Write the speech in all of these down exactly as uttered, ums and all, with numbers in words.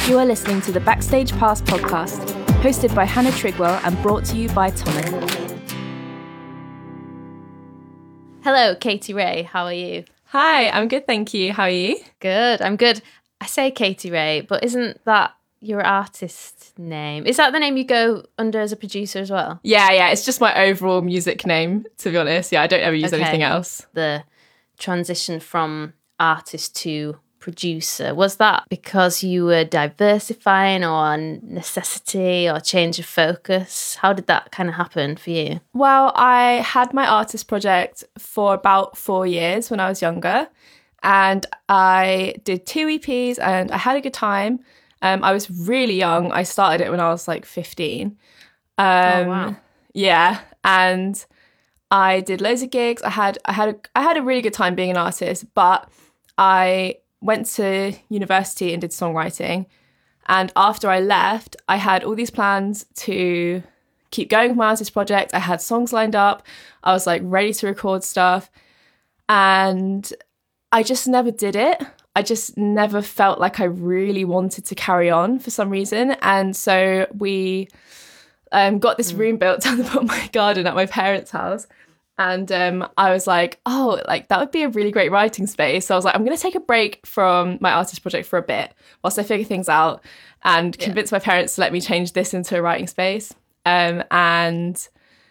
You are listening to the Backstage Pass podcast, hosted by Hannah Trigwell and brought to you by Tommen. Hello, Katie Ray. How are you? Hi, I'm good, thank you. How are you? Good, I'm good. I say Katie Ray, but isn't that your artist name? Is that the name you go under as a producer as well? Yeah, yeah. It's just my overall music name, to be honest. Yeah, I don't ever use Okay. anything else. The transition from artist to producer, was that because you were diversifying or necessity or change of focus? How did that kind of happen for you? Well, I had my artist project for about four years when I was younger, and I did two E Ps and I had a good time. Um, I was really young. I started it when I was like fifteen. Um, Oh, wow. Yeah, and I did loads of gigs. I had I had a, I had a really good time being an artist, but I went to university and did songwriting. And after I left, I had all these plans to keep going with my artist project. I had songs lined up. I was like ready to record stuff. And I just never did it. I just never felt like I really wanted to carry on for some reason. And so we um, got this room built down the bottom of my garden at my parents' house. And um, I was like, oh, like that would be a really great writing space. So I was like, I'm going to take a break from my artist project for a bit whilst I figure things out and Yeah. convince my parents to let me change this into a writing space. Um, and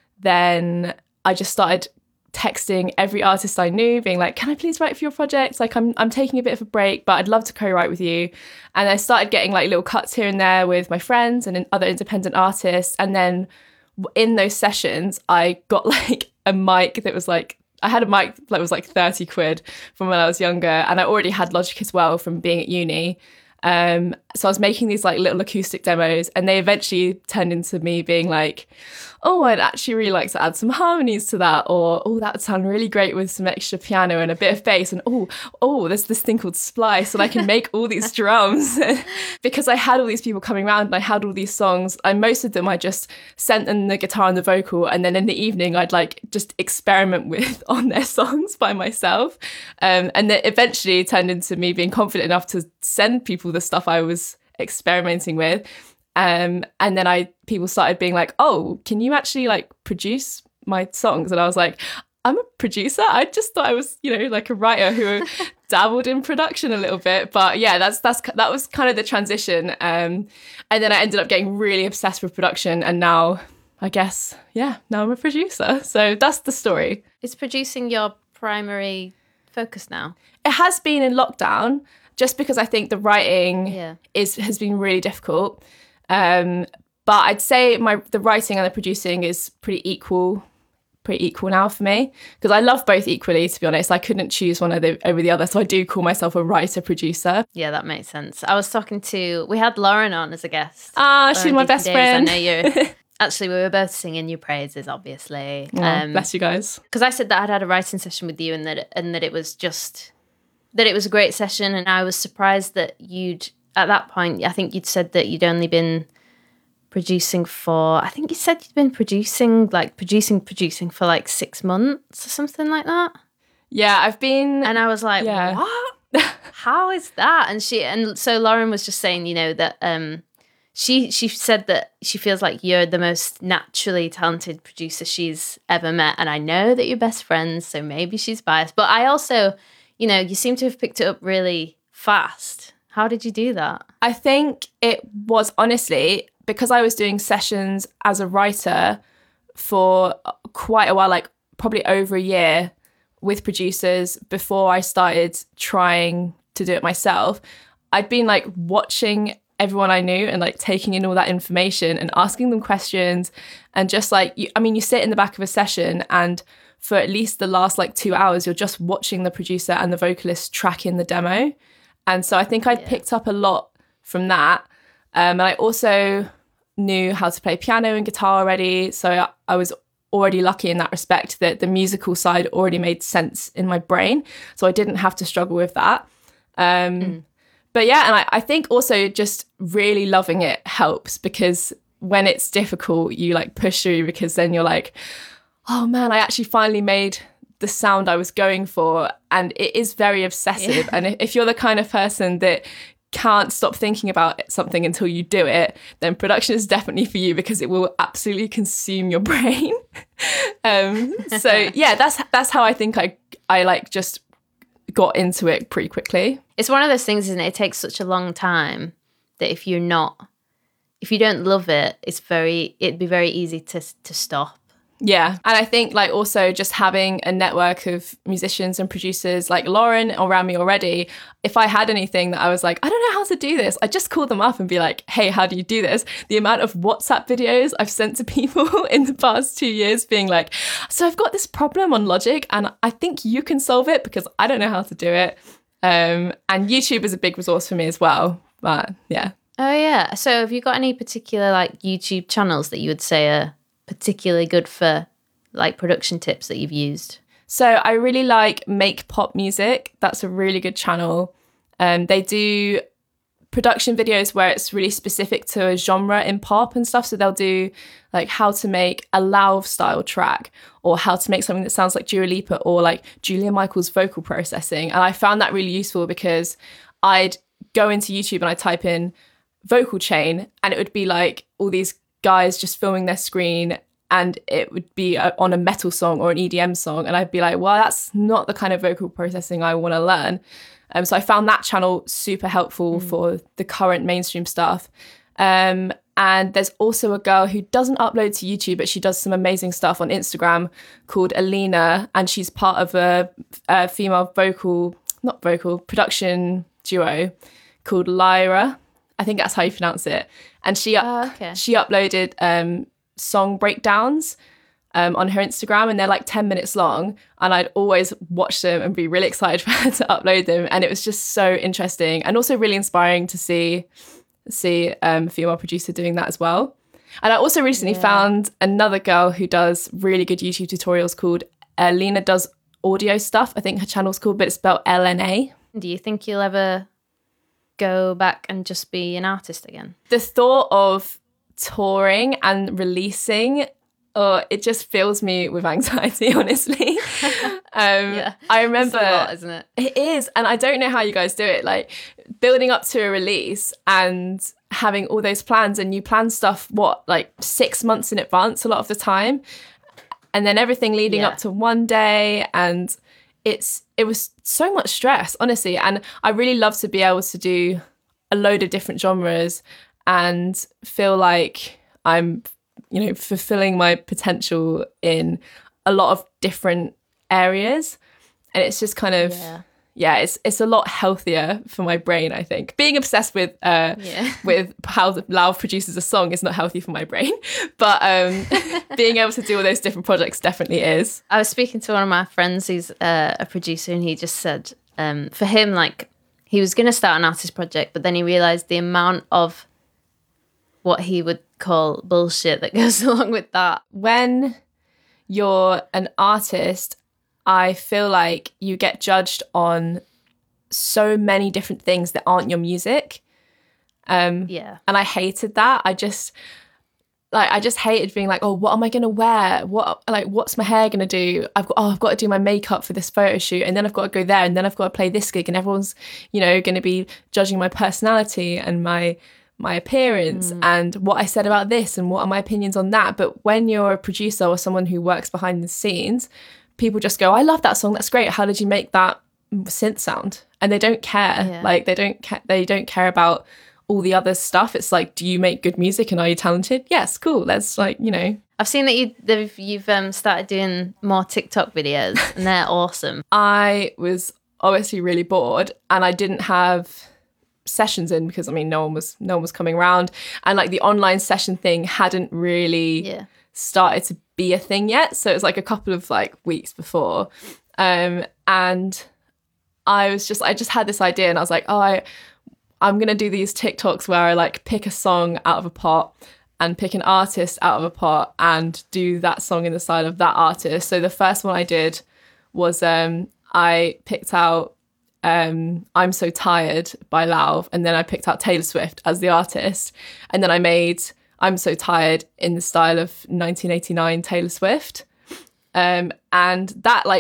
then I just started texting every artist I knew, being like, can I please write for your project? Like, I'm I'm taking a bit of a break, but I'd love to co-write with you. And I started getting like little cuts here and there with my friends and other independent artists. And then in those sessions, I got like a mic that was like, I had a mic that was like thirty quid from when I was younger. And I already had Logic as well from being at uni. Um, so I was making these like little acoustic demos, and they eventually turned into me being like, oh, I'd actually really like to add some harmonies to that, or oh, that would sound really great with some extra piano and a bit of bass, and oh, oh, there's this thing called Splice, and I can make all these drums. Because I had all these people coming around and I had all these songs, and most of them I just sent them the guitar and the vocal, and then in the evening I'd like just experiment with on their songs by myself. Um, and then eventually it turned into me being confident enough to send people the stuff I was experimenting with. Um, and then I people started being like, oh, can you actually like produce my songs? And I was like, I'm a producer. I just thought I was, you know, like a writer who dabbled in production a little bit. But yeah, that's that's that was kind of the transition. Um, and then I ended up getting really obsessed with production, and now I guess, yeah, now I'm a producer. So that's the story. Is producing your primary focus now? It has been in lockdown, just because I think the writing Yeah. is has been really difficult. Um, but I'd say my the writing and the producing is pretty equal, pretty equal now for me, because I love both equally. To be honest, I couldn't choose one over the, over the other, so I do call myself a writer producer. Yeah, that makes sense. I was talking to, we had Lauren on as a guest. Ah, she's Lauren my Deacon best Davis. friend. I know you're, actually, we were both singing your praises, obviously. Oh, Um, bless you guys. because I said that I'd had a writing session with you, and that and that it was just that it was a great session, and I was surprised that you'd at that point. I think you'd said that you'd only been producing for. I think you said you'd been producing like producing producing for like six months or something like that. Yeah, I've been. And I was like, Yeah. what? How is that? And she and so Lauren was just saying, you know, that um she she said that she feels like you're the most naturally talented producer she's ever met. And I know that you're best friends, so maybe she's biased. But I also, you know, you seem to have picked it up really fast. How did you do that? I think it was honestly because I was doing sessions as a writer for quite a while, like probably over a year with producers before I started trying to do it myself. I'd been like watching everyone I knew and like taking in all that information and asking them questions, and just like, you, I mean, you sit in the back of a session and for at least the last like two hours, you're just watching the producer and the vocalist track in the demo. And so I think I'd Yeah. picked up a lot from that. Um, and I also knew how to play piano and guitar already. So I, I was already lucky in that respect that the musical side already made sense in my brain. So I didn't have to struggle with that. Um, Mm. But yeah, and I, I think also just really loving it helps, because when it's difficult, you like push through, because then you're like, oh man, I actually finally made the sound I was going for. And it is very obsessive. Yeah. And if you're the kind of person that can't stop thinking about something until you do it, then production is definitely for you, because it will absolutely consume your brain. um, so yeah, that's that's how I think I I like just got into it pretty quickly. It's one of those things, isn't it? It takes such a long time that if you're not, if you don't love it, it's very, it'd be very easy to to stop. Yeah. And I think like also just having a network of musicians and producers like Lauren around me already, if I had anything that I was like, I don't know how to do this, I just call them up and be like, hey, how do you do this? The amount of WhatsApp videos I've sent to people in the past two years being like, so I've got this problem on Logic and I think you can solve it because I don't know how to do it. Um, and YouTube is a big resource for me as well. But yeah. Oh yeah. So have you got any particular like YouTube channels that you would say are particularly good for like production tips that you've used? So I really like Make Pop Music. That's a really good channel. Um, they do production videos where it's really specific to a genre in pop and stuff. So they'll do like how to make a Lauv style track, or how to make something that sounds like Dua Lipa, or like Julia Michaels vocal processing. And I found that really useful because I'd go into YouTube and I type in vocal chain and it would be like all these guys just filming their screen, and it would be a, on a metal song or an E D M song, and I'd be like, well, that's not the kind of vocal processing I want to learn. Um, so I found that channel super helpful mm. for the current mainstream stuff. Um, and there's also a girl who doesn't upload to YouTube, but she does some amazing stuff on Instagram called Alina, and she's part of a, a female vocal, not vocal, production duo called Lyra. I think that's how you pronounce it. And she oh, okay. she uploaded um, song breakdowns um, on her Instagram, and they're like ten minutes long. And I'd always watch them and be really excited for her to upload them. And it was just so interesting and also really inspiring to see see um, a female producer doing that as well. And I also recently yeah. found another girl who does really good YouTube tutorials called uh, Lena Does Audio Stuff. I think her channel's called, but it's spelled L N A. Do you think you'll ever go back and just be an artist again? The thought of touring and releasing, oh, it just fills me with anxiety, honestly. um, yeah, I remember, it's a lot, isn't it? It is, and I don't know how you guys do it. Like building up to a release and having all those plans, and you plan stuff what like six months in advance a lot of the time, and then everything leading yeah. up to one day, and it's it was so much stress, honestly. And I really love to be able to do a load of different genres and feel like I'm, you know, fulfilling my potential in a lot of different areas. And it's just kind of, yeah, yeah it's it's a lot healthier for my brain, I think. Being obsessed with uh, yeah. with how the Lauv produces a song is not healthy for my brain. But um, being able to do all those different projects definitely is. I was speaking to one of my friends who's uh, a producer, and he just said um, for him, like, he was going to start an artist project, but then he realised the amount of what he would call bullshit that goes along with that. When you're an artist, I feel like you get judged on so many different things that aren't your music. Um, yeah. And I hated that. I just, like, I just hated being like, oh, what am I going to wear? What, like, what's my hair going to do? I've got, oh, I've got to do my makeup for this photo shoot. And then I've got to go there. And then I've got to play this gig. And everyone's, you know, going to be judging my personality and my, my appearance mm. and what I said about this and what are my opinions on that. But when you're a producer or someone who works behind the scenes, people just go, I love that song, that's great, how did you make that synth sound? And they don't care. Yeah. Like they don't ca- they don't care about all the other stuff. It's like, do you make good music and are you talented? Yes, cool. Let's, like, you know. I've seen that you you've um, started doing more TikTok videos, and they're awesome. I was obviously really bored, and I didn't have sessions in because I mean no one was no one was coming around, and like the online session thing hadn't really yeah. started to be a thing yet, so it was like a couple of like weeks before, um and I was just I just had this idea, and I was like, oh I I'm gonna do these TikToks where I like pick a song out of a pot and pick an artist out of a pot and do that song in the style of that artist. So the first one I did was um I picked out Um, I'm So Tired by Lauv, and then I picked out Taylor Swift as the artist, and then I made I'm So Tired in the style of nineteen eighty-nine Taylor Swift, um, and that like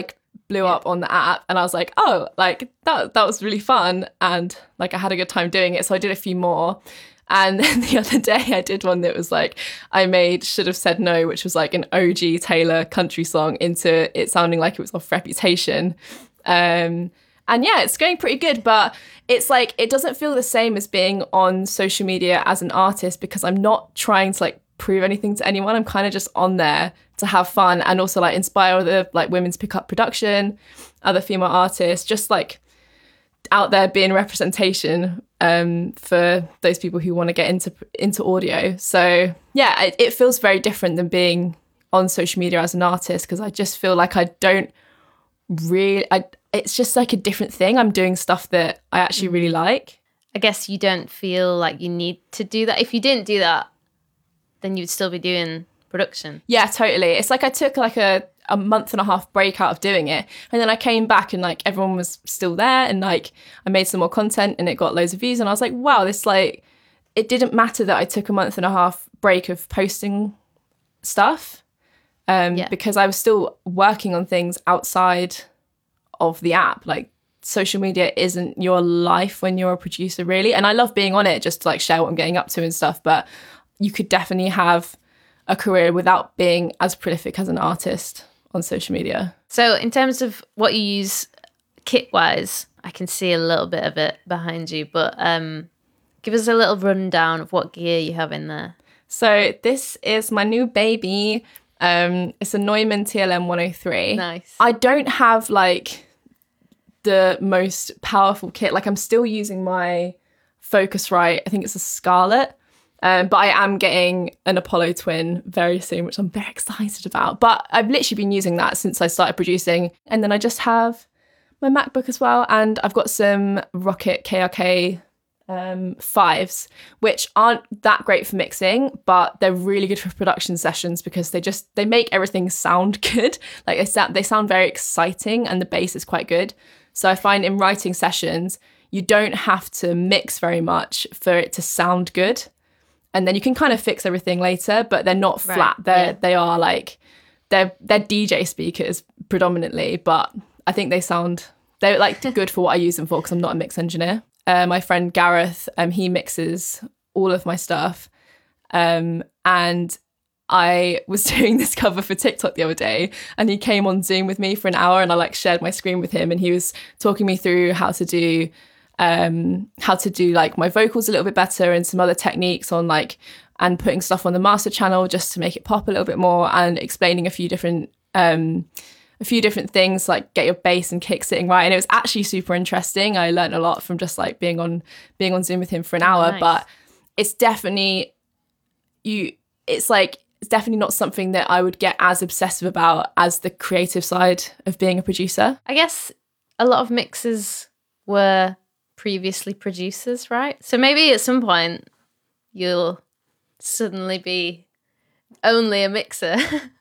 blew Yeah. up on the app, and I was like, oh, like that that was really fun, and like I had a good time doing it. So I did a few more. And then the other day I did one that was like, I made Should Have Said No, which was like an O G Taylor country song, into it sounding like it was off Reputation. Um, and yeah, it's going pretty good, but it's like, it doesn't feel the same as being on social media as an artist, because I'm not trying to like prove anything to anyone. I'm kind of just on there to have fun and also like inspire other like women to pick up production, other female artists, just like out there being representation um, for those people who want to get into into audio. So yeah, it, it feels very different than being on social media as an artist, because I just feel like I don't really, I, it's just like a different thing. I'm doing stuff that I actually really like. I guess you don't feel like you need to do that. If you didn't do that, then you'd still be doing production. Yeah, totally. It's like I took like a, a month and a half break out of doing it. And then I came back and like everyone was still there, and like I made some more content and it got loads of views. And I was like, wow, this like, it didn't matter that I took a month and a half break of posting stuff um, Yeah. because I was still working on things outside of the app. Like social media isn't your life when you're a producer, really. And I love being on it just to like share what I'm getting up to and stuff. But you could definitely have a career without being as prolific as an artist on social media. So in terms of what you use kit-wise, I can see a little bit of it behind you, but um, give us a little rundown of what gear you have in there. So this is my new baby. Um, it's a Neumann T L M one oh three. Nice. I don't have like the most powerful kit. Like I'm still using my Focusrite. I think it's a Scarlett. Um, but I am getting an Apollo Twin very soon, which I'm very excited about. But I've literally been using that since I started producing. And then I just have my MacBook as well. And I've got some Rocket K R K um, fives, which aren't that great for mixing, but they're really good for production sessions because they just, they make everything sound good. Like they sound, they sound very exciting and the bass is quite good. So I find in writing sessions, you don't have to mix very much for it to sound good. And then you can kind of fix everything later, but they're not flat. Right, They're yeah. they are like they're they're D J speakers predominantly, but I think they sound they're like good for what I use them for because I'm not a mix engineer. Uh, my friend Gareth, um, he mixes all of my stuff, um, and I was doing this cover for TikTok the other day, and he came on Zoom with me for an hour, and I like shared my screen with him, and he was talking me through how to do. um how to do like my vocals a little bit better and some other techniques on like and putting stuff on the master channel just to make it pop a little bit more, and explaining a few different um a few different things like get your bass and kick sitting right. And it was actually super interesting. I learned a lot from just like being on being on Zoom with him for an hour. Nice. But it's definitely you it's like it's definitely not something that I would get as obsessive about as the creative side of being a producer. I guess a lot of mixers were previously producers, right? So maybe at some point you'll suddenly be only a mixer.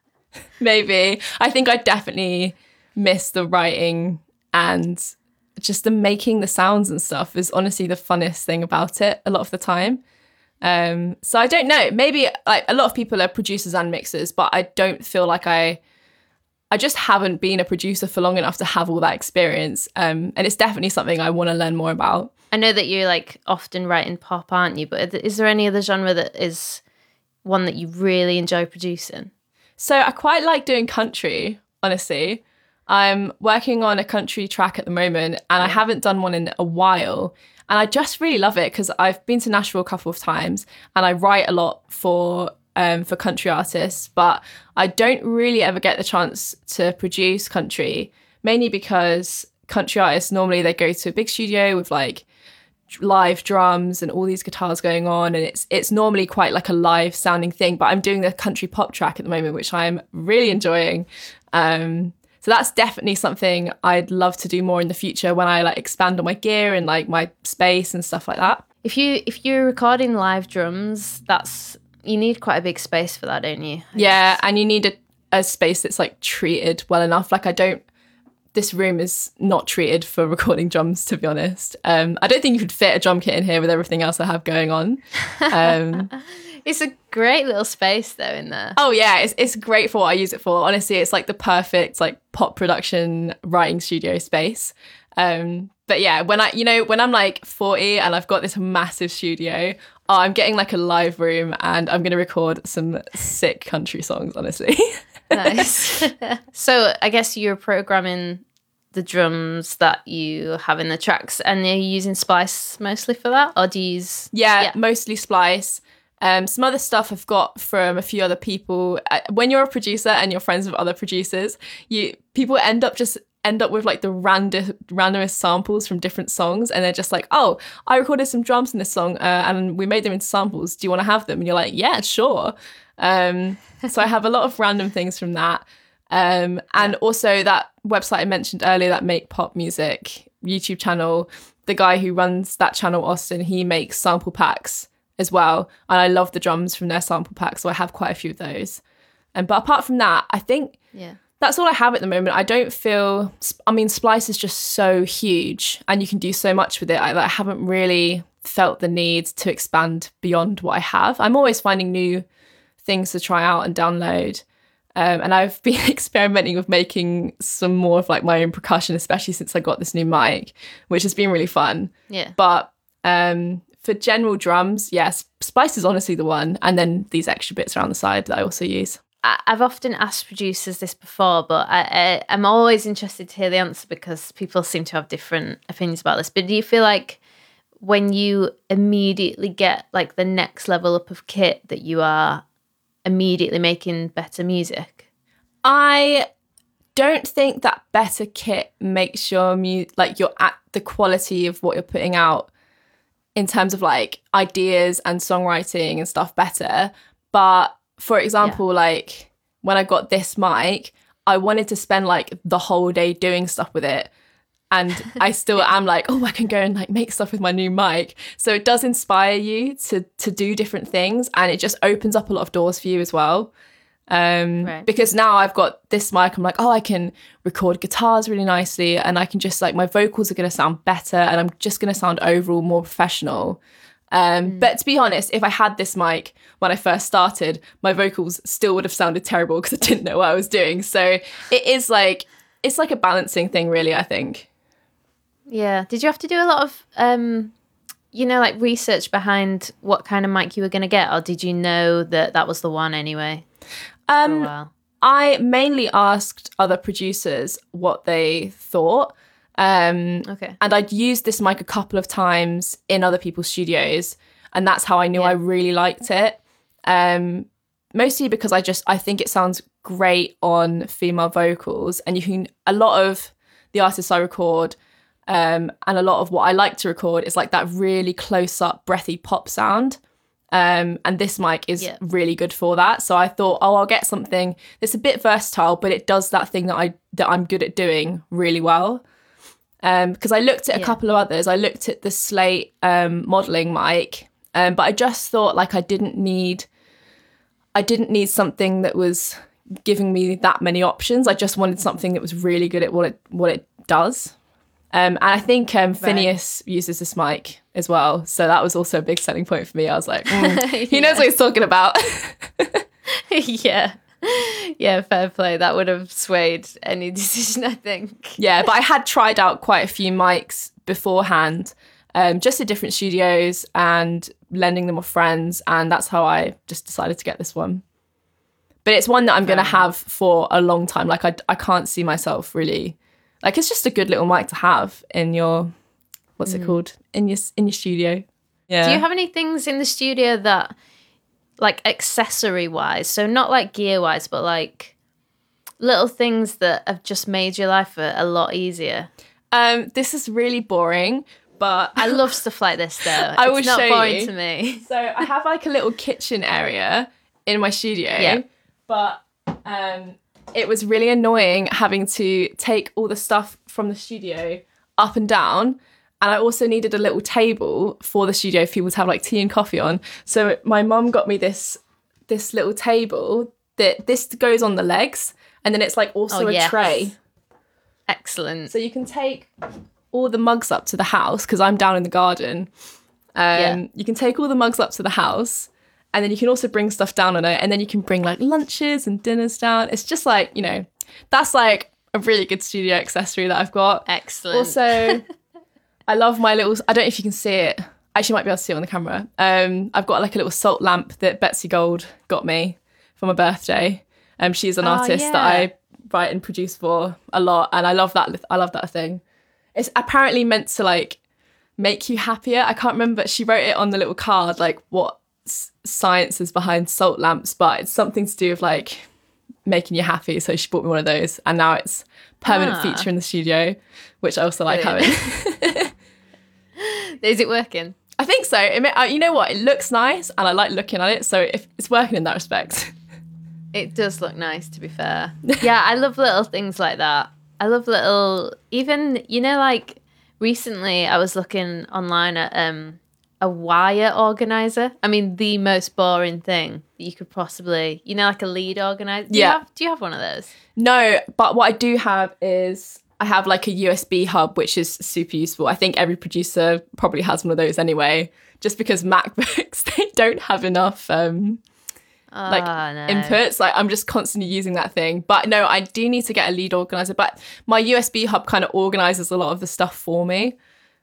Maybe. I think I definitely miss the writing, and just the making the sounds and stuff is honestly the funnest thing about it a lot of the time. Um, so I don't know. Maybe like a lot of people are producers and mixers, but I don't feel like I I just haven't been a producer for long enough to have all that experience. Um, and it's definitely something I want to learn more about. I know that you're like often writing pop, aren't you? But is there any other genre that is one that you really enjoy producing? So I quite like doing country, honestly. I'm working on a country track at the moment, and I haven't done one in a while. And I just really love it because I've been to Nashville a couple of times, and I write a lot for um, for country artists, but I don't really ever get the chance to produce country, mainly because country artists, normally they go to a big studio with like live drums and all these guitars going on, and it's it's normally quite like a live sounding thing. But I'm doing the country pop track at the moment, which I'm really enjoying. Um, so that's definitely something I'd love to do more in the future when I like expand on my gear and like my space and stuff like that. If you if you're recording live drums, that's you need quite a big space for that, don't you? I Yeah, guess. and you need a, a space that's like treated well enough. Like I don't, this room is not treated for recording drums, to be honest. Um, I don't think you could fit a drum kit in here with everything else I have going on. Um, It's a great little space though in there. Oh yeah, it's it's great for what I use it for. Honestly, it's like the perfect like pop production writing studio space. Um, but yeah, when I, you know, when I'm like forty and I've got this massive studio, oh, I'm getting like a live room and I'm going to record some sick country songs, honestly. Nice. So I guess you're programming the drums that you have in the tracks, and are you using Splice mostly for that, or do you use... Yeah, yeah. mostly Splice. Um, some other stuff I've got from a few other people. Uh, When you're a producer and you're friends with other producers, you people end up just end up with like the random randomest samples from different songs, and they're just like, oh, I recorded some drums in this song uh, and we made them into samples. Do you want to have them? And you're like, yeah, sure. Um, so I have a lot of random things from that. Um, and yeah. also that website I mentioned earlier, that Make Pop Music YouTube channel, the guy who runs that channel, Austin, he makes sample packs as well. And I love the drums from their sample packs, so I have quite a few of those. And but apart from that, I think yeah. that's all I have at the moment. I don't feel, I mean, Splice is just so huge and you can do so much with it. I, I haven't really felt the need to expand beyond what I have. I'm always finding new things to try out and download. Um, and I've been experimenting with making some more of like my own percussion, especially since I got this new mic, which has been really fun. Yeah. But um, for general drums, yes, Splice is honestly the one. And then these extra bits around the side that I also use. I've often asked producers this before, but I, I, I'm always interested to hear the answer because people seem to have different opinions about this. But do you feel like when you immediately get like the next level up of kit that you are immediately making better music? I don't think that better kit makes your mu- like you're at the quality of what you're putting out in terms of like ideas and songwriting and stuff better. But for example, yeah. like when I got this mic, I wanted to spend like the whole day doing stuff with it. And I still am like, oh, I can go and like make stuff with my new mic. So it does inspire you to to do different things, and it just opens up a lot of doors for you as well. Um, right. Because now I've got this mic, I'm like, oh, I can record guitars really nicely, and I can just like, my vocals are going to sound better, and I'm just going to sound overall more professional. Um, mm. But to be honest, if I had this mic when I first started, my vocals still would have sounded terrible because I didn't know what I was doing. So it is like, it's like a balancing thing, really, I think. Yeah. Did you have to do a lot of, um, you know, like research behind what kind of mic you were going to get, or did you know that that was the one anyway? Um, for a while? I mainly asked other producers what they thought. Um, okay. And I'd used this mic a couple of times in other people's studios, and that's how I knew yeah. I really liked it. Um, mostly because I just, I think it sounds great on female vocals, and you can, a lot of the artists I record, um, and a lot of what I like to record is like that really close up breathy pop sound. Um, and this mic is yeah. really good for that. So I thought, oh, I'll get something that's a bit versatile, but it does that thing that I that I'm good at doing really well. Um, because I looked at a yeah. couple of others. I looked at the Slate um, modelling mic, um, but I just thought like I didn't need, I didn't need something that was giving me that many options. I just wanted something that was really good at what it what it does. Um, and I think um, Phineas right. uses this mic as well. So that was also a big selling point for me. I was like, mm, he yeah. knows what he's talking about. yeah. Yeah, fair play. That would have swayed any decision, I think. Yeah, but I had tried out quite a few mics beforehand, um, just at different studios and lending them off friends. And that's how I just decided to get this one. But it's one that I'm going to have for a long time. Like, I, I can't see myself really... Like, it's just a good little mic to have in your, what's mm. it called? In your in your studio. Yeah. Do you have any things in the studio that, like, accessory-wise, so not like gear-wise, but like little things that have just made your life a, a lot easier? Um, this is really boring, but... I love stuff like this, though. I will it's not show boring you. to me. So I have, like, a little kitchen area in my studio. Yeah. But... Um, it was really annoying having to take all the stuff from the studio up and down. And I also needed a little table for the studio for people to have like tea and coffee on. So my mum got me this this little table that this goes on the legs, and then it's like also oh, a yes. tray. Excellent. So you can take all the mugs up to the house because I'm down in the garden. Um, yeah. You can take all the mugs up to the house. and then you can also bring stuff down on it, and then you can bring like lunches and dinners down. It's just like, you know, that's like a really good studio accessory that I've got. Excellent. Also, I love my little, I don't know if you can see it. Actually, you might be able to see it on the camera. Um, I've got like a little salt lamp that Betsy Gold got me for my birthday. Um, she's an Oh, artist yeah. that I write and produce for a lot, and I love that. I love that thing. It's apparently meant to like make you happier. I can't remember. She wrote it on the little card, like what s- science is behind salt lamps, but it's something to do with like making you happy. So she bought me one of those, and now it's permanent Ah. feature in the studio, which I also like Brilliant. having. Is it working? I think so. It, ma- uh, you know what? It looks nice, and I like looking at it. So if it's working in that respect. It does look nice, to be fair. Yeah, I love little things like that. I love little, even, you know, like recently I was looking online at um, a wire organizer. I mean, the most boring thing that you could possibly, you know, like a lead organizer. Do Yeah. You have, do you have one of those? No, but what I do have is I have like a U S B hub, which is super useful. I think every producer probably has one of those anyway, just because MacBooks, they don't have enough um, like Oh, no. inputs. Like I'm just constantly using that thing. But no, I do need to get a lead organizer. But my U S B hub kind of organizes a lot of the stuff for me.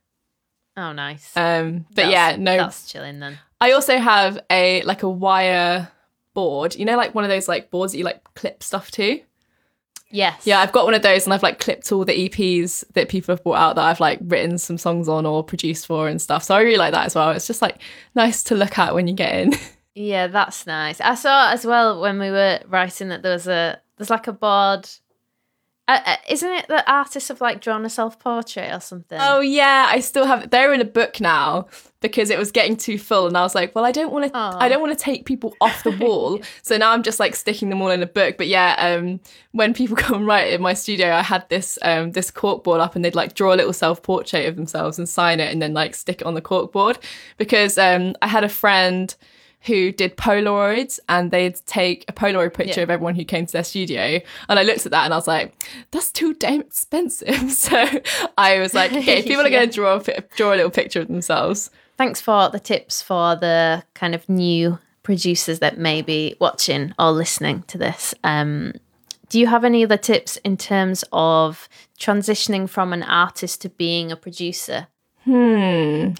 Oh, nice. Um, but That's- yeah, no. That's chilling then. I also have a like a wire board. You know, like one of those like boards that you like clip stuff to. Yes. Yeah, I've got one of those, and I've like clipped all the E Ps that people have brought out that I've like written some songs on or produced for and stuff. So I really like that as well. It's just like nice to look at when you get in. Yeah, that's nice. I saw as well when we were writing that there was a there's like a board. Uh, uh, isn't it that artists have like drawn a self portrait or something? Oh yeah, I still have. They're in a book now because it was getting too full, and I was like, well, I don't want to. Aw. I don't want to take people off the wall. So now I'm just like sticking them all in a book. But yeah, um, when people come and write in my studio, I had this um this corkboard up, and they'd like draw a little self portrait of themselves and sign it, and then like stick it on the corkboard because um I had a friend who did Polaroids, and they'd take a Polaroid picture Yeah. of everyone who came to their studio. And I looked at that and I was like, that's too damn expensive. So I was like, okay, if people are Yeah. going to draw a, pi- draw a little picture of themselves. Thanks for the tips for the kind of new producers that may be watching or listening to this. Um, do you have any other tips in terms of transitioning from an artist to being a producer? Hmm.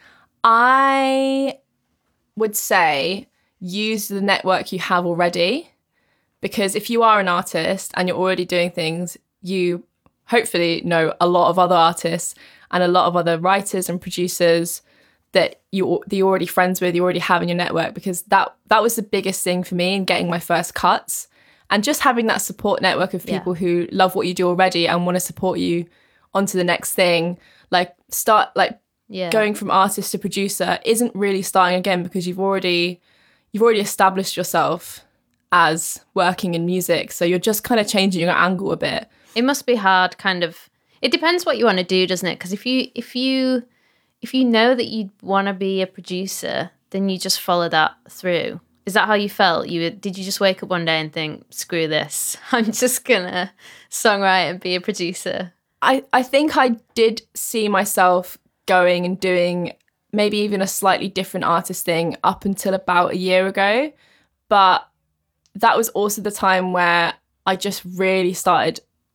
I would say use the network you have already, because if you are an artist and you're already doing things, you hopefully know a lot of other artists and a lot of other writers and producers that you that you're already friends with, you already have in your network, because that that was the biggest thing for me in getting my first cuts. And just having that support network of Yeah. people who love what you do already and want to support you onto the next thing, like start like Yeah. going from artist to producer isn't really starting again, because you've already you've already established yourself as working in music, so you're just kind of changing your angle a bit. It must be hard, kind of. It depends what you want to do, doesn't it? Because if you if you if you know that you want to be a producer, then you just follow that through. Is that how you felt? You did you just wake up one day and think, screw this, I'm just gonna songwrite and be a producer? I I think I did see myself going and doing maybe even a slightly different artist thing up until about a year ago, but that was also the time where I just really started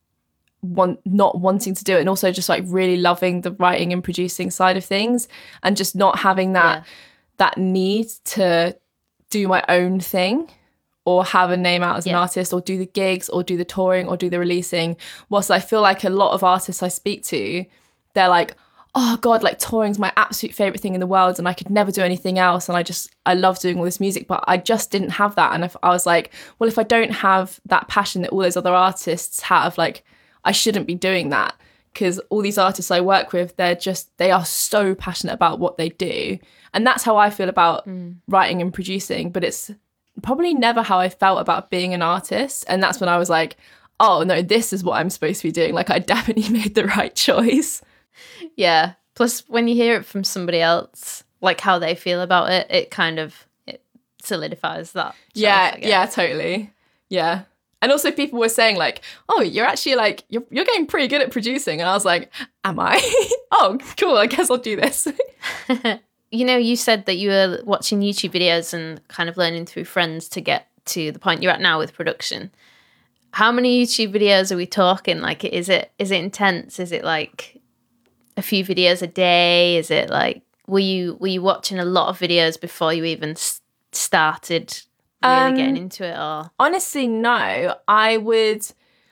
want not wanting to do it, and also just like really loving the writing and producing side of things, and just not having that Yeah. that need to do my own thing or have a name out as an Yeah. artist or do the gigs or do the touring or do the releasing. Whilst I feel like a lot of artists I speak to, they're like, oh God, like touring's my absolute favorite thing in the world and I could never do anything else. And I just, I love doing all this music, but I just didn't have that. And if, I was like, well, if I don't have that passion that all those other artists have, like I shouldn't be doing that. Because all these artists I work with, they're just, they are so passionate about what they do. And that's how I feel about mm. writing and producing. But it's probably never how I felt about being an artist. And that's when I was like, oh no, this is what I'm supposed to be doing. Like I definitely made the right choice. Yeah. Plus, when you hear it from somebody else, like how they feel about it, it kind of it solidifies that. choice, Yeah, yeah, totally. Yeah. And also people were saying like, oh, you're actually like, you're, you're getting pretty good at producing. And I was like, am I? Oh, cool. I guess I'll do this. you know, you said that you were watching YouTube videos and kind of learning through friends to get to the point you're at now with production. How many YouTube videos are we talking? Like, is it is it intense? Is it like a few videos a day? Is it like, were you were you watching a lot of videos before you even s- started really Um, getting into it? Or Honestly, no. I would,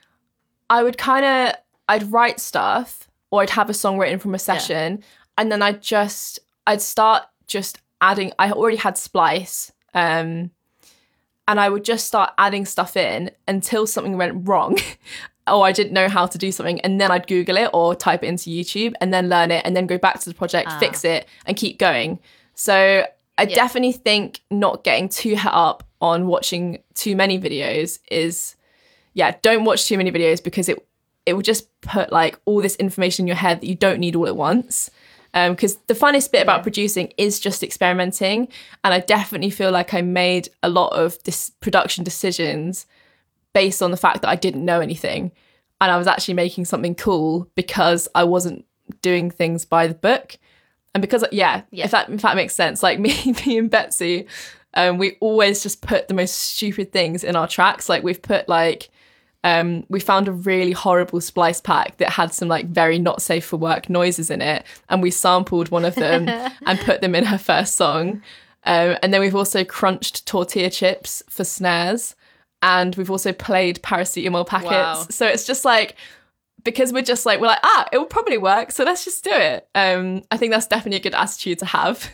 I would kind of, I'd write stuff, or I'd have a song written from a session, and then I'd just, I'd start just adding. I already had Splice, um, and I would just start adding stuff in until something went wrong, or I didn't know how to do something, and then I'd Google it or type it into YouTube, and then learn it, and then go back to the project, Ah. fix it, and keep going. So I Yeah. definitely think not getting too het up on watching too many videos is, yeah, don't watch too many videos, because it it will just put like all this information in your head that you don't need all at once. Because um, the funnest bit about Yeah. producing is just experimenting. And I definitely feel like I made a lot of this production decisions based on the fact that I didn't know anything. And I was actually making something cool because I wasn't doing things by the book. And because, yeah, Yeah. if that if that makes sense, like me, me and Betsy, um, we always just put the most stupid things in our tracks. Like we've put like, um, we found a really horrible Splice pack that had some like very not safe for work noises in it. And we sampled one of them and put them in her first song. Um, and then we've also crunched tortilla chips for snares. And we've also played paracetamol packets. Wow. So it's just like, because we're just like, we're like, ah, it will probably work, so let's just do it. Um, I think that's definitely a good attitude to have.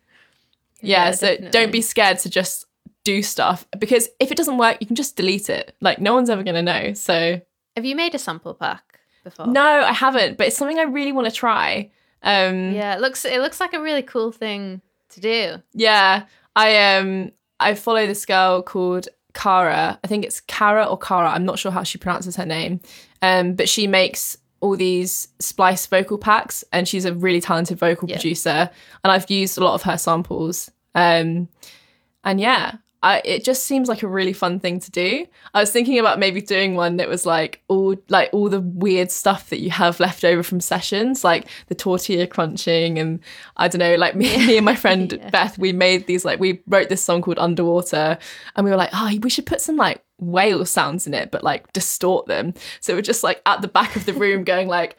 Yeah, Yeah, so definitely. don't be scared to just do stuff, because if it doesn't work, you can just delete it. Like, no one's ever going to know. So have you made a sample pack before? no, I haven't, but it's something I really want to try. Um, Yeah, it looks it looks like a really cool thing to do. yeah, I um, I follow this girl called Cara. I think it's Cara or Cara. I'm not sure how she pronounces her name. Um, but she makes all these Splice vocal packs, and she's a really talented vocal Yeah. producer. And I've used a lot of her samples. Um, and yeah, I, it just seems like a really fun thing to do. I was thinking about maybe doing one that was like all like all the weird stuff that you have left over from sessions, like the tortilla crunching, and I don't know, like me, me and my friend Yeah. Beth, we made these like we wrote this song called Underwater, and we were like, oh, we should put some like whale sounds in it, but like distort them. So we're just like at the back of the room going like.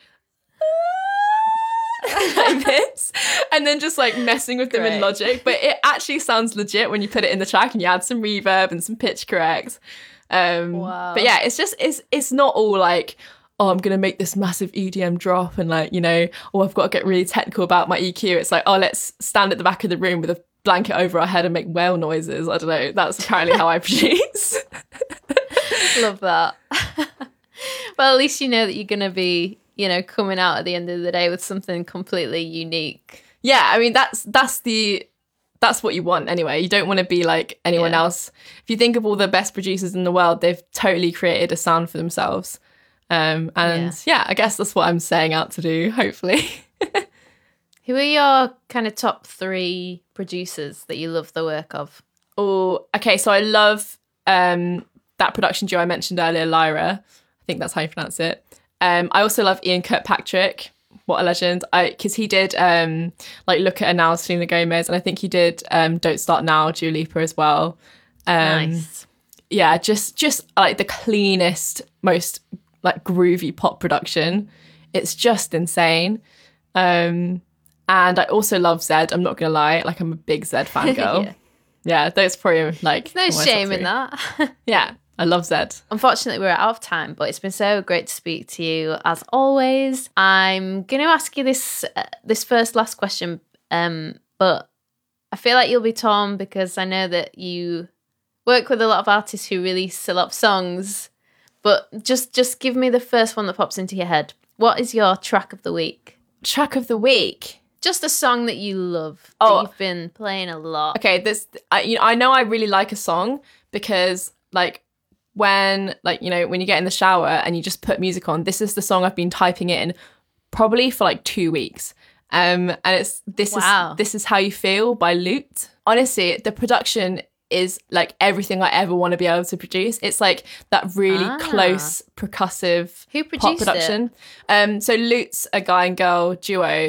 like this, and then just like messing with them in Great. Logic, but it actually sounds legit when you put it in the track and you add some reverb and some pitch corrects. Um, Wow. But yeah, it's just it's it's not all like, oh, I'm gonna make this massive E D M drop and like, you know, oh, I've got to get really technical about my E Q. It's like, oh, let's stand at the back of the room with a blanket over our head and make whale noises. I don't know. That's apparently how I produce. Love that. Well, at least you know that you're going to be, you know, coming out at the end of the day with something completely unique. Yeah, I mean that's that's the that's what you want anyway. You don't want to be like anyone Yeah. else. If you think of all the best producers in the world, they've totally created a sound for themselves. Um, and yeah. I guess that's what I'm setting out to do, hopefully. Who are your kind of top three producers that you love the work of? Oh, okay. So I love um, that production duo I mentioned earlier, Lyra. I think that's how you pronounce it. Um, I also love Ian Kirkpatrick. What a legend. Because he did um, like Look at Her Now, Selena Gomez. And I think he did um, Don't Start Now, Dua Lipa as well. Um, Nice. Yeah, just just like the cleanest, most like groovy pop production. It's just insane. Um, and I also love Zed. I'm not gonna lie, like I'm a big Zed fangirl. Yeah. Yeah, those probably like No my top shame in three. that. Yeah, I love Zed. Unfortunately, we're out of time, but it's been so great to speak to you as always. I'm going to ask you this uh, this first last question, um, but I feel like you'll be torn because I know that you work with a lot of artists who release a lot of songs. But just just give me the first one that pops into your head. What is your track of the week? Track of the week. Just a song that you love Oh. that you've been playing a lot. Okay, this I you know I know I really like a song because like when like you know when you get in the shower and you just put music on, this is the song I've been typing in probably for like two weeks. Um and it's this Wow. is This Is How You Feel by Lute. Honestly, the production is like everything I ever want to be able to produce. It's like that really Ah. close percussive Who pop produced production. Um so Lute's a guy and girl duo.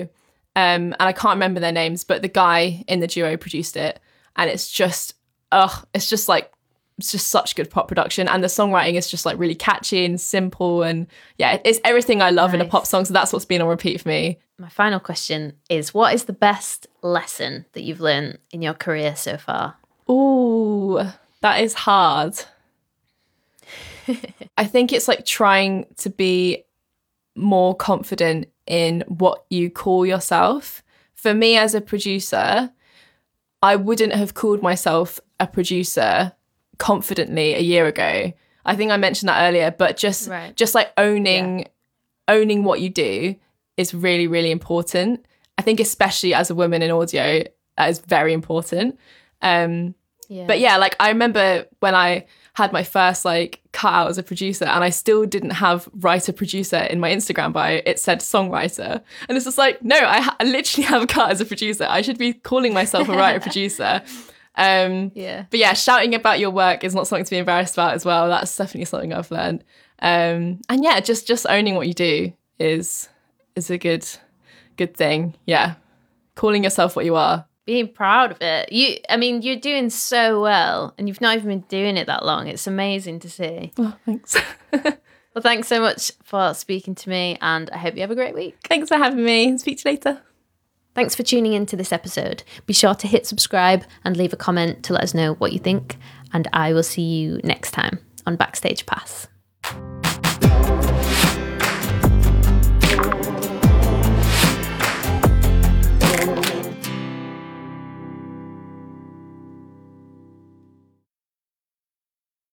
Um, and I can't remember their names, but the guy in the duo produced it. And it's just, ugh, it's just like, it's just such good pop production. And the songwriting is just like really catchy and simple. And yeah, it's everything I love nice. in a pop song. So that's what's been on repeat for me. My final question is, what is the best lesson that you've learned in your career so far? Ooh, that is hard. I think it's like trying to be more confident in what you call yourself. For me as a producer, I wouldn't have called myself a producer confidently a year ago. I think I mentioned that earlier, but just right. just like owning yeah. owning what you do is really, really important. I think especially as a woman in audio, that is very important. Um, yeah. But yeah, like I remember when I had my first like cut out as a producer and I still didn't have writer producer in my Instagram bio, it said songwriter. And it's just like, no, I, ha- I literally have a cut as a producer. I should be calling myself a writer producer. Um, yeah. But yeah, shouting about your work is not something to be embarrassed about as well. That's definitely something I've learned. Um, and yeah, just just owning what you do is is a good good thing. Yeah, calling yourself what you are. Being proud of it. You, I mean, you're doing so well, and you've not even been doing it that long. It's amazing to see. Oh, thanks. Well, thanks so much for speaking to me, and I hope you have a great week. Thanks for having me. Speak to you later. Thanks for tuning into this episode. Be sure to hit subscribe and leave a comment to let us know what you think, and I will see you next time on Backstage Pass.